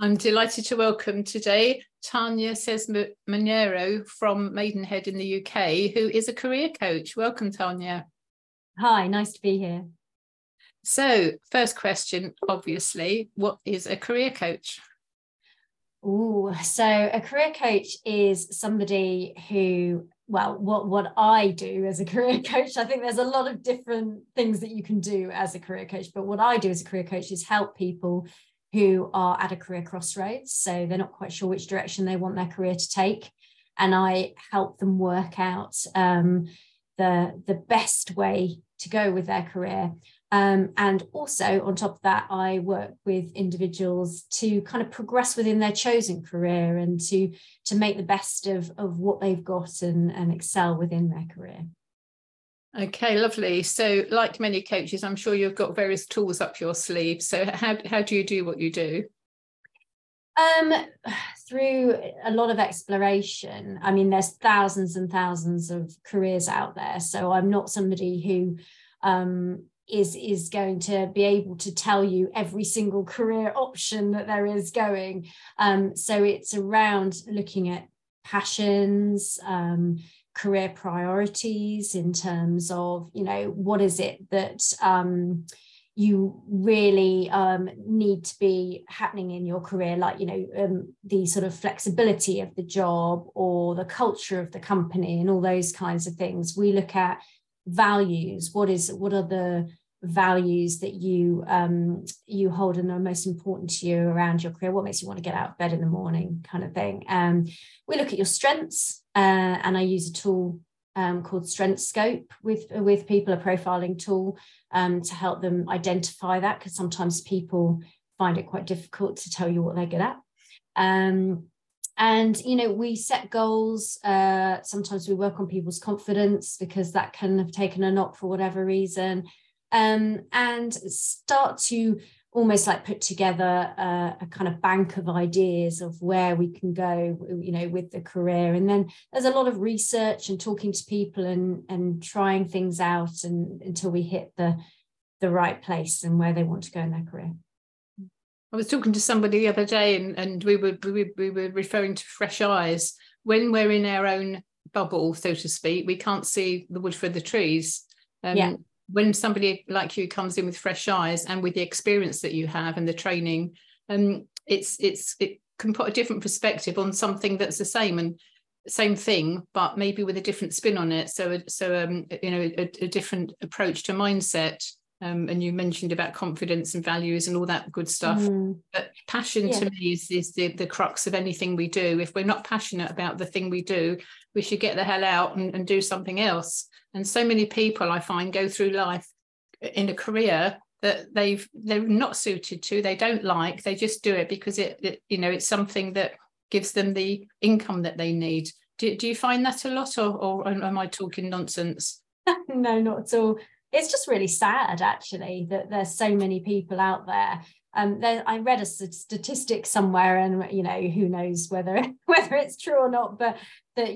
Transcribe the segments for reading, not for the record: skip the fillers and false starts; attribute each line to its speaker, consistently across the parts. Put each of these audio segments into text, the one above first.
Speaker 1: I'm delighted to welcome today Tanya Monero from Maidenhead in the UK, who is a career coach. Welcome, Tanya.
Speaker 2: Hi, nice to be here.
Speaker 1: So, first question, obviously, what is a career coach?
Speaker 2: So a career coach is somebody who, well, what I do as a career coach, I think there's a lot of different things that you can do as a career coach, but what I do as a career coach is help people who are at a career crossroads. So they're not quite sure which direction they want their career to take. And I help them work out the best way to go with their career. And also on top of that, I work with individuals to kind of progress within their chosen career and to make the best of what they've got and excel within their career.
Speaker 1: Okay, lovely. So like many coaches, I'm sure you've got various tools up your sleeve. So how do you do what you do?
Speaker 2: Through a lot of exploration. I mean, there's thousands and thousands of careers out there. So I'm not somebody who is going to be able to tell you every single career option that there is going. So it's around looking at passions, career priorities in terms of, what is it that you really need to be happening in your career, like, the sort of flexibility of the job or the culture of the company and all those kinds of things. We look at values. What are the values that you hold and are most important to you around your career? What makes you want to get out of bed in the morning, kind of thing. We look at your strengths, and I use a tool called Strength Scope with people, a profiling tool, to help them identify that, because sometimes people find it quite difficult to tell you what they're good at. And, we set goals. Sometimes we work on people's confidence because that can have taken a knock for whatever reason, and start to almost like put together a kind of bank of ideas of where we can go, with the career. And then there's a lot of research and talking to people and trying things out until we hit the right place and where they want to go in their career.
Speaker 1: I was talking to somebody the other day and we were referring to fresh eyes. When we're in our own bubble, so to speak, we can't see the wood for the trees.
Speaker 2: Yeah.
Speaker 1: When somebody like you comes in with fresh eyes and with the experience that you have and the training, it can put a different perspective on something that's the same thing, but maybe with a different spin on it. So a different approach to mindset. And you mentioned about confidence and values and all that good stuff. But passion to me is the crux of anything we do. If we're not passionate about the thing we do, we should get the hell out and do something else. And so many people I find go through life in a career that they're not suited to, they don't like, they just do it because it's something that gives them the income that they need. Do you find that a lot, or am I talking nonsense?
Speaker 2: No, not at all. It's just really sad, actually, that there's so many people out there. I read a statistic somewhere, and who knows whether it's true or not, but that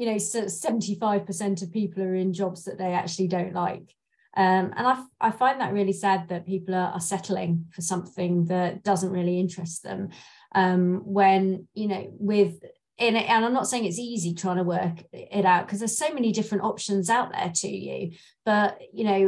Speaker 2: 75% of people are in jobs that they actually don't like, and I find that really sad that people are settling for something that doesn't really interest them. When and I'm not saying it's easy trying to work it out, because there's so many different options out there to you. But,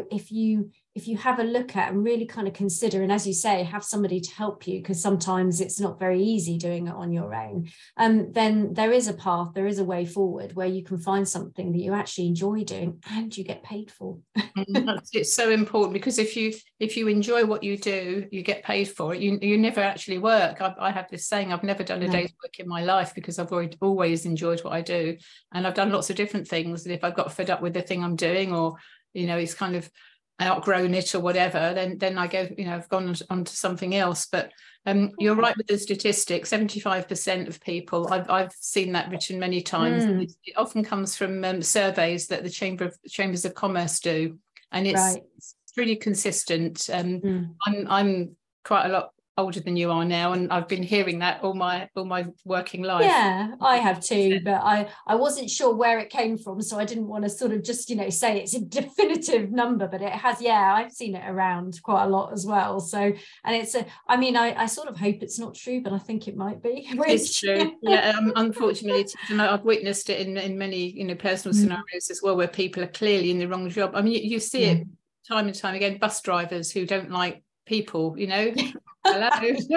Speaker 2: if you have a look at and really kind of consider, and as you say, have somebody to help you, because sometimes it's not very easy doing it on your own, then there is a path, there is a way forward where you can find something that you actually enjoy doing and you get paid for.
Speaker 1: It's so important, because if you enjoy what you do, you get paid for it. You never actually work. I have this saying, I've never done a day's work in my life, because I've always enjoyed what I do, and I've done lots of different things. And if I've got fed up with the thing I'm doing, or it's kind of outgrown it or whatever, then I go, I've gone on to something else. But you're right with the statistics. 75% of people, I've seen that written many times. It often comes from surveys that the Chambers of Commerce do, and it's really consistent. I'm quite a lot older than you are now, and I've been hearing that all my working life.
Speaker 2: Yeah, I have too, but I wasn't sure where it came from, so I didn't want to sort of just, say it's a definitive number, but it has. Yeah, I've seen it around quite a lot as well. So, and it's I sort of hope it's not true, but I think it might be.
Speaker 1: It's true. Yeah, unfortunately, and I've witnessed it in many personal scenarios as well, where people are clearly in the wrong job. I mean, you see it time and time again. Bus drivers who don't like people, Hello.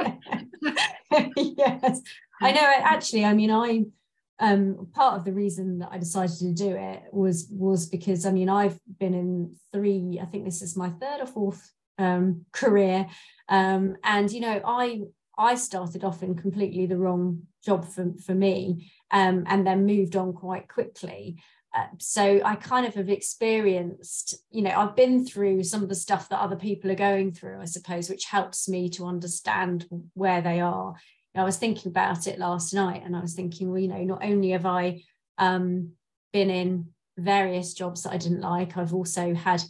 Speaker 2: Yes, I know. Actually, I part of the reason that I decided to do it was because I've been in 3, I think this is my 3rd or 4th career, and I started off in completely the wrong job for me, and then moved on quite quickly. So I kind of have experienced, I've been through some of the stuff that other people are going through, I suppose, which helps me to understand where they are. I was thinking about it last night, and I was thinking, well, not only have I been in various jobs that I didn't like, I've also had,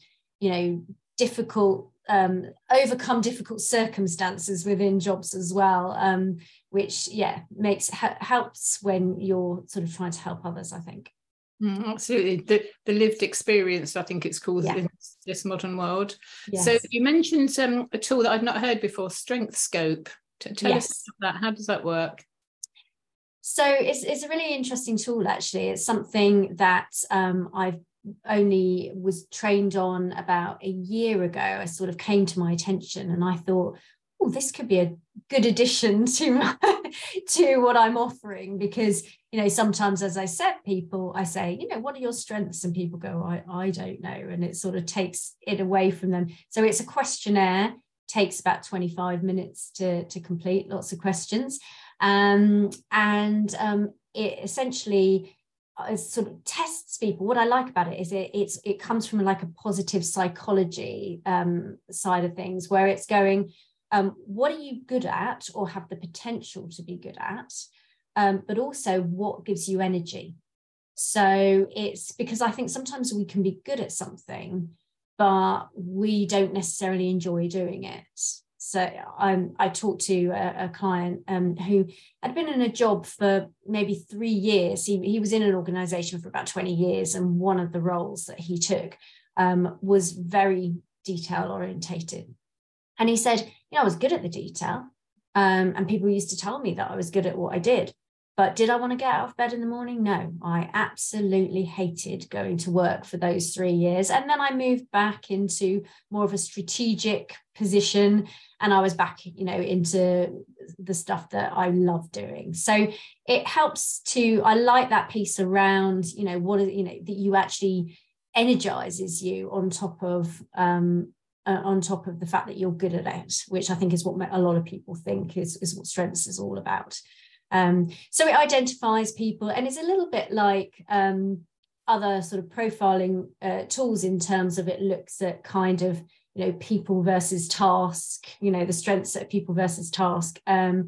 Speaker 2: overcome difficult circumstances within jobs as well, which helps when you're sort of trying to help others, I think.
Speaker 1: Absolutely. The lived experience, I think it's called, in this modern world. Yes. So you mentioned a tool that I'd not heard before, StrengthScope. Tell us about that. How does that work?
Speaker 2: So it's a really interesting tool, actually. It's something that I've only was trained on about a year ago. I sort of came to my attention, and I thought, oh, this could be a good addition to to what I'm offering, because sometimes, as I said, I say, what are your strengths, and people go, I don't know, and it sort of takes it away from them. So it's a questionnaire, takes about 25 minutes to complete, lots of questions, and it essentially sort of tests people. What I like about it is it comes from like a positive psychology side of things, where it's going, what are you good at or have the potential to be good at, but also what gives you energy. So it's because I think sometimes we can be good at something, but we don't necessarily enjoy doing it. So I talked to a client who had been in a job for maybe 3 years. He was in an organization for about 20 years, and one of the roles that he took was very detail orientated. And he said, I was good at the detail, and people used to tell me that I was good at what I did. But did I want to get out of bed in the morning? No, I absolutely hated going to work for those 3 years. And then I moved back into more of a strategic position, and I was back, into the stuff that I love doing. So it helps I like that piece around, that you actually energizes you on top of the fact that you're good at it, which I think is what a lot of people think is what strengths is all about. So it identifies people, and it's a little bit like other sort of profiling tools, in terms of it looks at kind of, people versus task, the strengths of people versus task.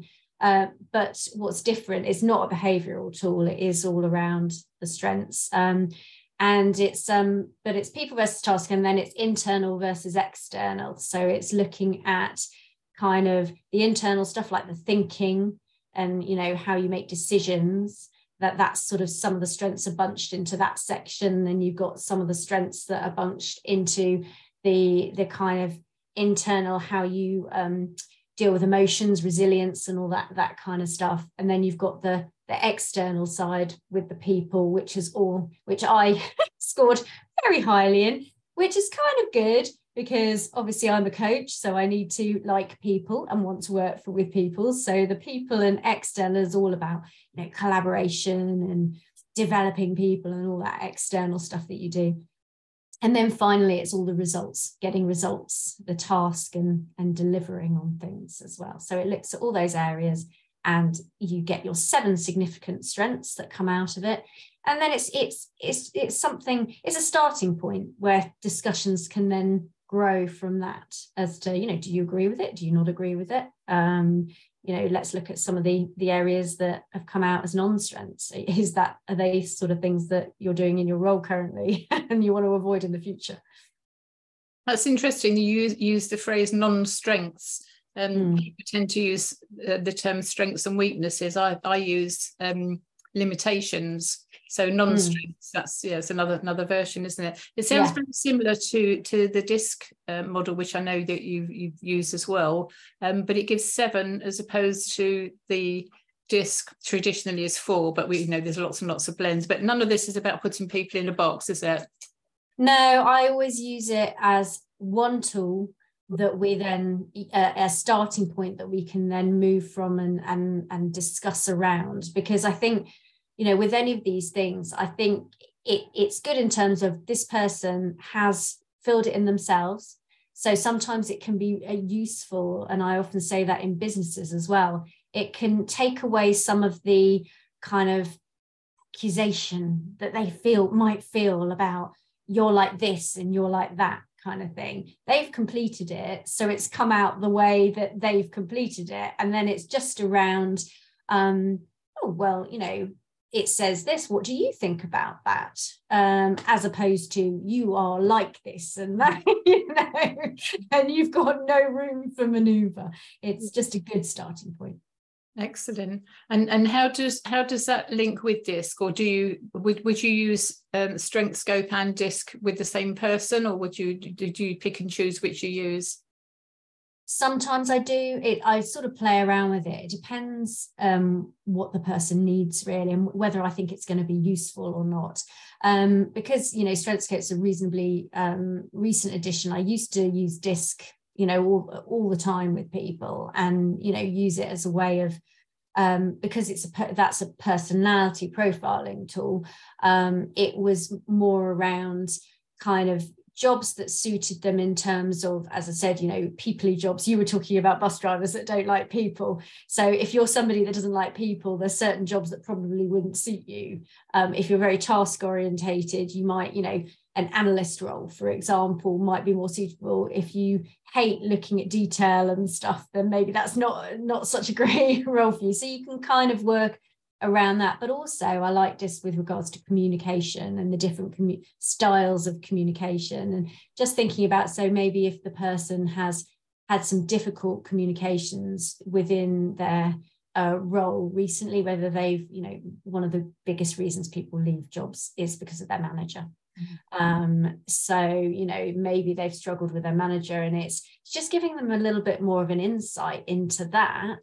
Speaker 2: But what's different is not a behavioural tool. It is all around the strengths. And but it's people versus task, and then it's internal versus external. So it's looking at kind of the internal stuff, like the thinking, and how you make decisions, that's sort of some of the strengths are bunched into that section. Then you've got some of the strengths that are bunched into the kind of internal, how you deal with emotions, resilience, and all that kind of stuff. And then you've got the external side with the people, which I scored very highly in, which is kind of good, because obviously I'm a coach, so I need to like people and want to work with people. So the people and external is all about collaboration and developing people and all that external stuff that you do. And then finally, it's all the results, getting results, the task, and delivering on things as well. So it looks at all those areas, and you get your 7 significant strengths that come out of it. And then it's something, it's a starting point where discussions can then grow from that, as to, do you agree with it? Do you not agree with it? Let's look at some of the areas that have come out as non-strengths. Are they sort of things that you're doing in your role currently and you want to avoid in the future?
Speaker 1: That's interesting. You use the phrase non-strengths. People tend to use the term strengths and weaknesses. I use limitations. So non-strengths, that's it's another version, isn't it? It sounds very similar to the DISC model, which I know that you've used as well, but it gives 7 as opposed to the DISC traditionally is 4, but we know there's lots and lots of blends. But none of this is about putting people in a box, is it?
Speaker 2: No, I always use it as one tool that we then a starting point that we can then move from and discuss around, because I think, you know, with any of these things, I think it's good in terms of this person has filled it in themselves. So sometimes it can be useful, and I often say that in businesses as well, it can take away some of the kind of accusation that they might feel about you're like this and you're like that kind of thing. They've completed it, so it's come out the way that they've completed it, and then it's just around oh well, you know, it says this, what do you think about that, as opposed to you are like this and that, you know, and you've got no room for maneuver. It's just a good starting point.
Speaker 1: Excellent. And how does that link with DISC, or would you use Strength Scope and DISC with the same person, or did you pick and choose which you use?
Speaker 2: Sometimes I do. I sort of play around with it. It depends what the person needs really, and whether I think it's going to be useful or not. Because, you know, Strength Scope's a reasonably recent addition. I used to use DISC, you know, all the time with people, and, you know, use it as a way of because that's a personality profiling tool. It was more around kind of jobs that suited them in terms of, as I said, you know, people-y jobs. You were talking about bus drivers that don't like people. So if you're somebody that doesn't like people, there's certain jobs that probably wouldn't suit you. If you're very task orientated, you might, you know, an analyst role, for example, might be more suitable. If you hate looking at detail and stuff, then maybe that's not such a great role for you. So you can kind of work around that. But also I like this with regards to communication and the different styles of communication, and just thinking about, so maybe if the person has had some difficult communications within their role recently, whether they've, you know, one of the biggest reasons people leave jobs is because of their manager. So, you know, maybe they've struggled with their manager, and it's just giving them a little bit more of an insight into that,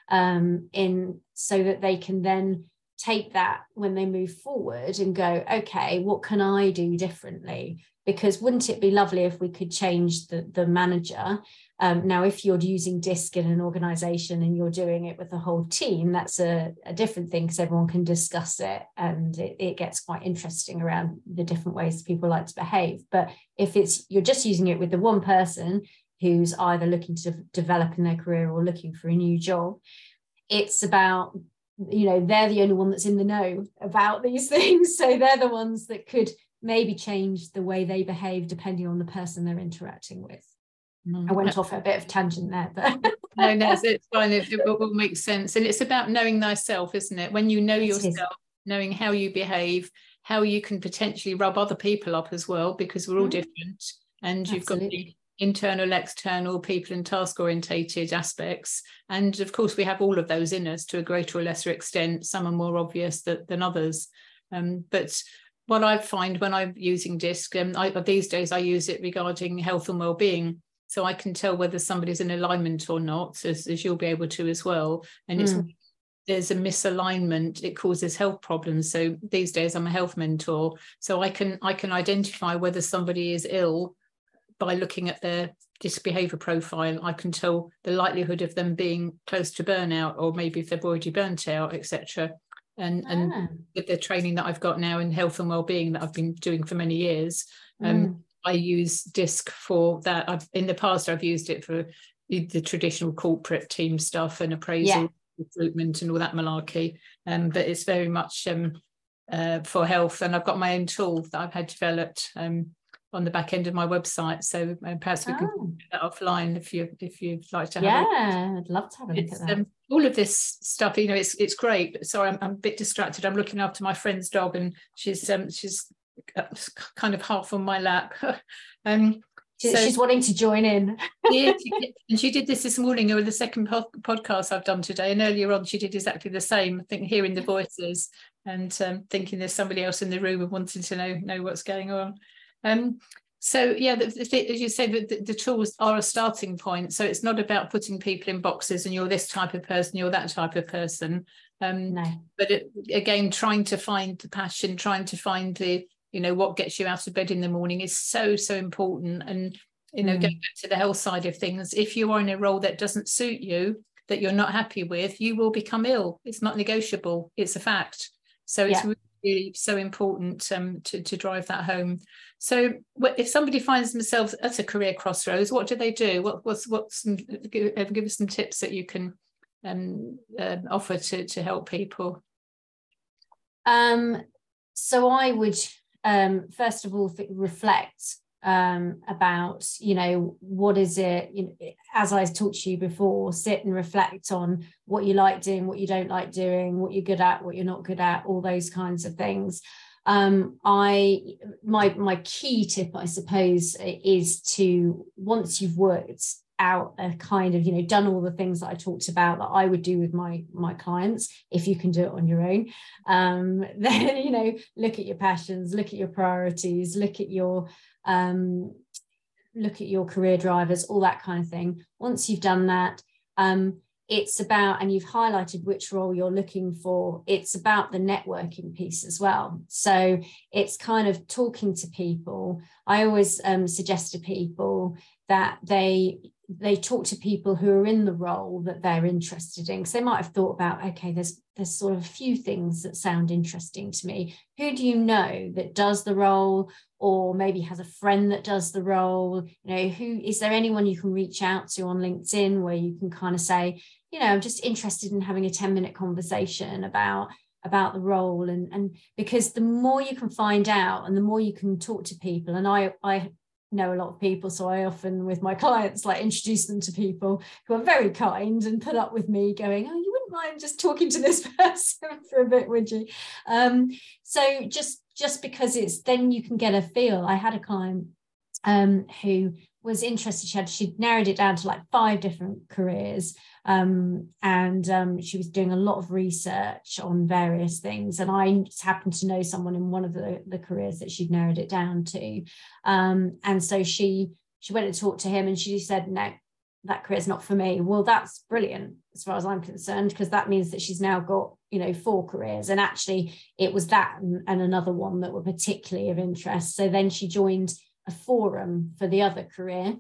Speaker 2: so that they can then take that when they move forward and go, okay, what can I do differently? Because wouldn't it be lovely if we could change the manager? Now, if you're using DISC in an organization and you're doing it with the whole team, that's a different thing, because everyone can discuss it, and it gets quite interesting around the different ways people like to behave. But if you're just using it with the one person who's either looking to develop in their career or looking for a new job, it's about, you know, they're the only one that's in the know about these things. So they're the ones that could maybe change the way they behave depending on the person they're interacting with. I went off a bit of tangent there, but
Speaker 1: no, it's fine. It all makes sense. And it's about knowing thyself, isn't it? When you know yourself, knowing how you behave, how you can potentially rub other people up as well, because we're all different. And you've got the internal, external, people and task orientated aspects. And of course, we have all of those in us to a greater or lesser extent. Some are more obvious than others. But what I find when I'm using DISC, these days I use it regarding health and well-being. So I can tell whether somebody's in alignment or not, as you'll be able to as well. And there's a misalignment, it causes health problems. So these days I'm a health mentor, so I can identify whether somebody is ill by looking at their DISC behaviour profile. I can tell the likelihood of them being close to burnout, or maybe if they've already burnt out, etc. And with the training that I've got now in health and well-being that I've been doing for many years, I use DISC for that. In the past, I've used it for the traditional corporate team stuff and appraisal, recruitment and all that malarkey. But it's very much for health. And I've got my own tool that I've had developed on the back end of my website. So perhaps we can do that offline if you'd like to have it.
Speaker 2: Yeah, I'd love to have a look at that.
Speaker 1: All of this stuff, you know, it's great. Sorry, I'm a bit distracted. I'm looking after my friend's dog, and she's kind of half on my lap.
Speaker 2: She's wanting to join in.
Speaker 1: Yeah, and she did this morning, or the second podcast I've done today, and earlier on she did exactly the same. I think hearing the voices and thinking there's somebody else in the room and wanting to know what's going on. So yeah, as you say, the tools are a starting point. So it's not about putting people in boxes and you're this type of person, you're that type of person.
Speaker 2: No.
Speaker 1: But again, trying to find the passion, trying to find the, what gets you out of bed in the morning is so important. And going back to the health side of things, if you are in a role that doesn't suit you, that you're not happy with, you will become ill. It's not negotiable. It's a fact. So it's really so important to drive that home. So if somebody finds themselves at a career crossroads, what do they do? What's some, give us some tips that you can offer to help people?
Speaker 2: So I would first of all reflect about, what is it, as I talked to you before, sit and reflect on what you like doing, what you don't like doing, what you're good at, what you're not good at, all those kinds of things. My key tip, I suppose, is to, once you've worked out a kind of, done all the things that I talked about that I would do with my clients, if you can do it on your own, then, look at your passions, look at your priorities, look at your career drivers, all that kind of thing. Once you've done that, it's about, and you've highlighted which role you're looking for, it's about the networking piece as well. So it's kind of talking to people. I always suggest to people that they talk to people who are in the role that they're interested in, because they might have thought about, okay, there's sort of a few things that sound interesting to me. Who do you know that does the role, or maybe has a friend that does the role? Who is there, anyone you can reach out to on LinkedIn where you can kind of say, I'm just interested in having a 10-minute conversation about the role, and because the more you can find out and the more you can talk to people, and I know a lot of people, so I often, with my clients, introduce them to people who are very kind and put up with me going, oh, you wouldn't mind just talking to this person for a bit, would you? So just because then you can get a feel. I had a client who was interested. She'd narrowed it down to 5 different careers, and she was doing a lot of research on various things, and I just happened to know someone in one of the careers that she'd narrowed it down to, and so she went and talked to him, and she said, no, that career's not for me. Well, that's brilliant as far as I'm concerned, because that means that she's now got 4 careers, and actually it was that and another one that were particularly of interest. So then she joined a forum for the other career,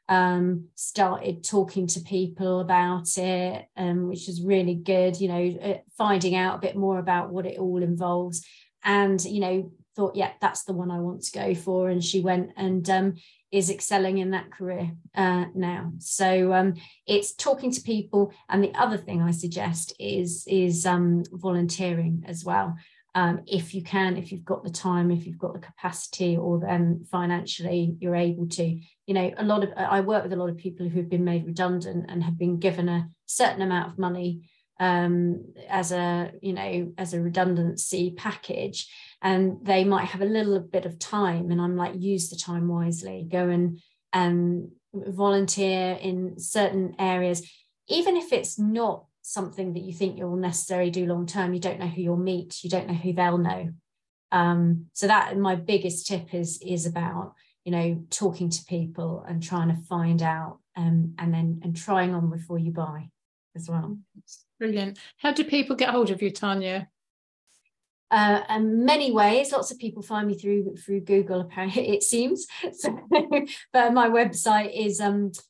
Speaker 2: started talking to people about it, which is really good, finding out a bit more about what it all involves, and thought, yeah, that's the one I want to go for, and she went and is excelling in that career now. So it's talking to people, and the other thing I suggest is volunteering as well. If you can, if you've got the time, if you've got the capacity, or then financially you're able to, I work with a lot of people who've been made redundant and have been given a certain amount of money as a redundancy package, and they might have a little bit of time, and I'm like, use the time wisely, go and volunteer in certain areas, even if it's not something that you think you'll necessarily do long term. You don't know who you'll meet, you don't know who they'll know. So that, my biggest tip is about talking to people and trying to find out, and trying on before you buy as well.
Speaker 1: Brilliant. How do people get hold of you, Tanya?
Speaker 2: In many ways. Lots of people find me through Google, apparently, it seems. So, but my website is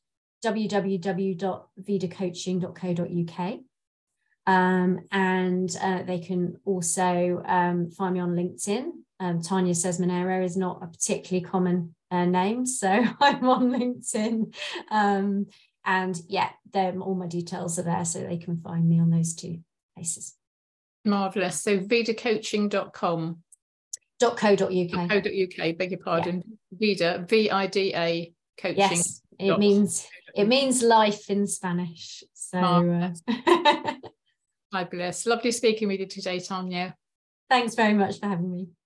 Speaker 2: www.vidacoaching.co.uk. And they can also find me on LinkedIn. Tanya Says Monero is not a particularly common name, so I'm on LinkedIn. And yeah, all my details are there, so they can find me on those 2 places. Marvellous.
Speaker 1: So vidacoaching.com.
Speaker 2: .co.uk.
Speaker 1: .co.uk, beg your pardon. Yeah. Vida, coaching.
Speaker 2: Yes, it means life in Spanish. So
Speaker 1: fabulous. Lovely speaking with you today, Tanya.
Speaker 2: Thanks very much for having me.